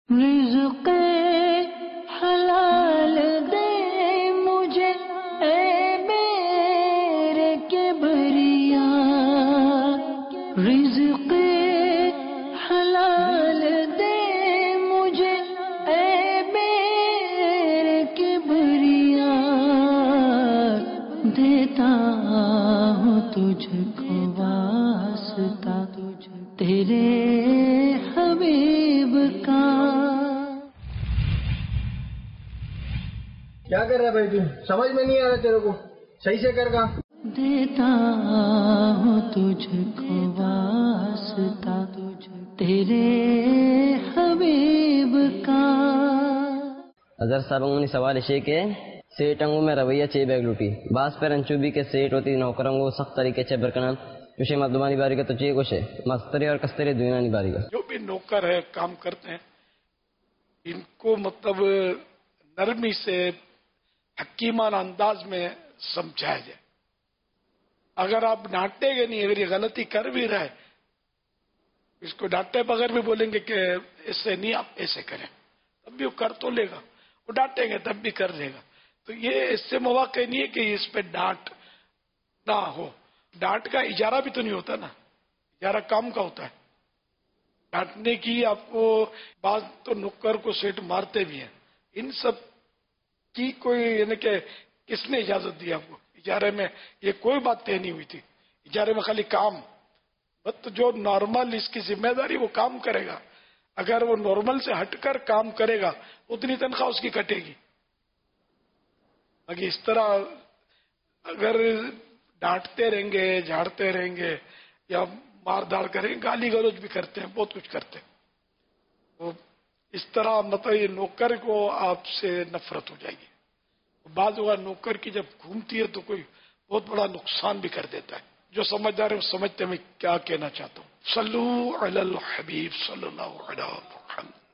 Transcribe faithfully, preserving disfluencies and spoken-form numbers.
رزق حلال دے مجھے اے میرے کبریا، رزق حلال دے مجھے اے میرے کبریا، دیتا ہوں تجھ کو واسطہ تیرے حبیب کا۔ کیا کر رہا ہے بھائی؟ تو سمجھ میں نہیں آ رہا تیرے کو، صحیح سے کر گا۔ دیتا ہوں تجھ کو واسطہ تیرے حبیب کا۔ اگر سابنگونی سوال ہے کہ سیٹنگو میں رویہ چے بیگ لوٹی باس پر انچوبی کے سیٹ ہوتی نوکرنگو سخت طریقے چے برکنان کچھ مردمانی باری کا تو چے کچھ ہے مستری اور کستری دوینانی باری کا۔ جو بھی نوکر ہے کام کرتے ہیں ان کو مطلب نرمی سے حکیمان انداز میں سمجھایا جائے۔ اگر آپ ڈانٹیں گے نہیں، اگر یہ غلطی کر بھی رہا ہے اس کو ڈانٹے بغیر بھی بولیں گے کہ ایسے نہیں آپ ایسے کریں، تب بھی وہ کر تو لے گا، وہ ڈانٹیں گے تب بھی کر لے گا۔ تو یہ اس سے مواقع نہیں ہے کہ اس پہ ڈانٹ نہ ہو۔ ڈانٹ کا اجارہ بھی تو نہیں ہوتا نا، اجارہ کام کا ہوتا ہے۔ ڈانٹنے کی آپ کو بعض تو نوکر کو سیٹ مارتے بھی ہیں، ان سب کی کوئی یعنی کہ کس نے اجازت دی آپ کو؟ اجارے میں یہ کوئی بات طے نہیں ہوئی تھی، اجارے میں خالی کام، بس جو نارمل اس کی ذمہ داری وہ کام کرے گا، اگر وہ نارمل سے ہٹ کر کام کرے گا اتنی تنخواہ اس کی کٹے گی۔ باقی اس طرح اگر ڈانٹتے رہیں گے، جھاڑتے رہیں گے یا مار داڑ کریں گے، گالی گلوچ بھی کرتے ہیں، بہت کچھ کرتے ہیں، تو اس طرح مطلب یہ نوکر کو آپ سے نفرت ہو جائے گی۔ بعض اوقات نوکر کی جب گھومتی ہے تو کوئی بہت بڑا نقصان بھی کر دیتا ہے۔ جو سمجھدار ہے وہ سمجھتے ہیں میں کیا کہنا چاہتا ہوں۔ صلو علی الحبیب صلی اللہ علیہ وسلم۔